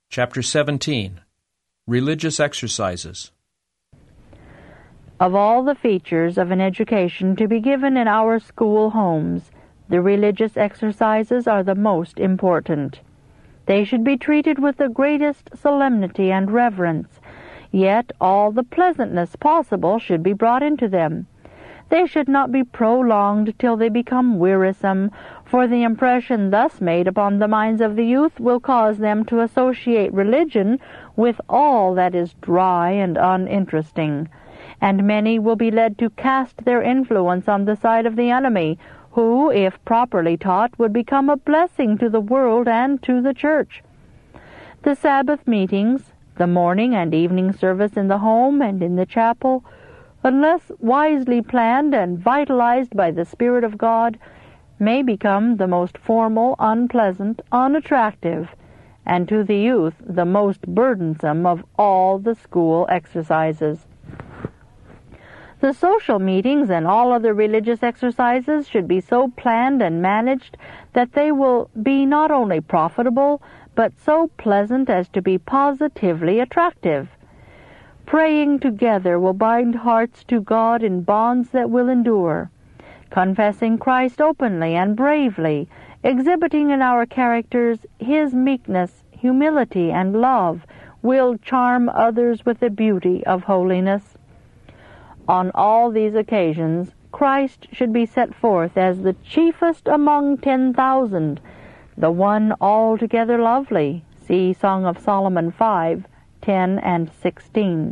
Chapter 17. Religious Exercises. Of all the features of an education to be given in our school homes, the religious exercises are the most important. They should be treated with the greatest solemnity and reverence, yet all the pleasantness possible should be brought into them. They should not be prolonged till they become wearisome, for the impression thus made upon the minds of the youth will cause them to associate religion with all that is dry and uninteresting, and many will be led to cast their influence on the side of the enemy, who, if properly taught, would become a blessing to the world and to the church. The Sabbath meetings, the morning and evening service in the home and in the chapel, unless wisely planned and vitalized by the Spirit of God, may become the most formal, unpleasant, unattractive, and to the youth the most burdensome of all the school exercises. The social meetings and all other religious exercises should be so planned and managed that they will be not only profitable, but so pleasant as to be positively attractive. Praying together will bind hearts to God in bonds that will endure. Confessing Christ openly and bravely, exhibiting in our characters His meekness, humility, and love, will charm others with the beauty of holiness. On all these occasions, Christ should be set forth as the chiefest among 10,000, the one altogether lovely. See Song of Solomon 5:10 and 16.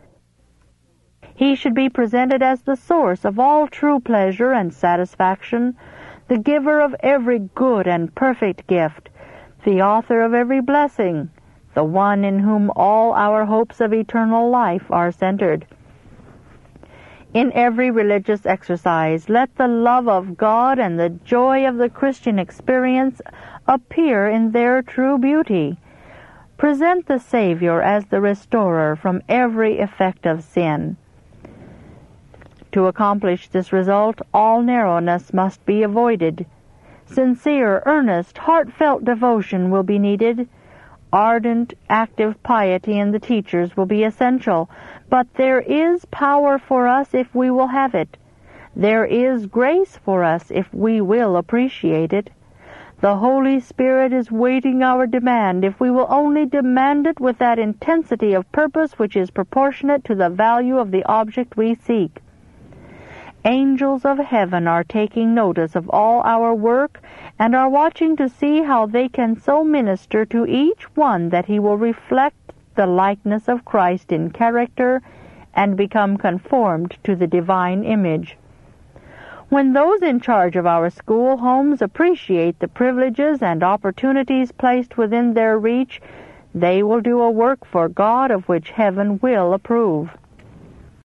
He should be presented as the source of all true pleasure and satisfaction, the giver of every good and perfect gift, the author of every blessing, the one in whom all our hopes of eternal life are centered. In every religious exercise, let the love of God and the joy of the Christian experience appear in their true beauty. Present the Savior as the restorer from every effect of sin. To accomplish this result, all narrowness must be avoided. Sincere, earnest, heartfelt devotion will be needed. Ardent, active piety in the teachers will be essential, but there is power for us if we will have it. There is grace for us if we will appreciate it. The Holy Spirit is waiting our demand if we will only demand it with that intensity of purpose which is proportionate to the value of the object we seek. Angels of heaven are taking notice of all our work and are watching to see how they can so minister to each one that he will reflect the likeness of Christ in character and become conformed to the divine image. When those in charge of our school homes appreciate the privileges and opportunities placed within their reach, they will do a work for God of which heaven will approve.